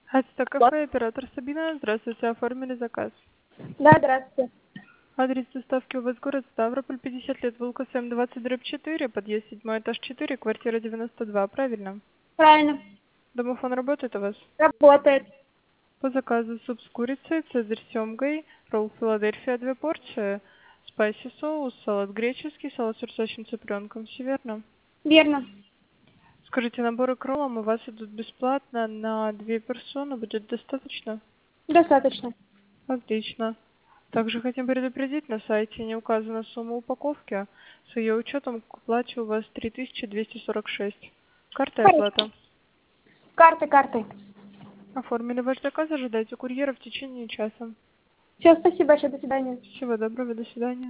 Ацтек Вот. кафе, оператор Сабина. Здравствуйте, оформили заказ. Да, здравствуйте. Адрес доставки у вас город Ставрополь, 50 лет, Волков М20/4, подъезд 7 этаж 4, квартира 92, правильно? Правильно. Домофон работает у вас? Работает. По заказу суп с курицей, цезарь с семгой, ролл Филадельфия 2 порции, спайси соус, салат греческий, салат с урсачным цыпленком. Все верно? Верно. Скажите, наборы к роллам у вас идут бесплатно на 2 персоны, будет достаточно? Достаточно. Отлично. Также хотим предупредить, на сайте не указана сумма упаковки. С ее учетом к оплате у вас 3246. Карта и Хорошо. оплата. Картой. Оформили ваш заказ, ожидайте курьера в течение часа. Все, спасибо большое. До свидания. Всего доброго, до свидания.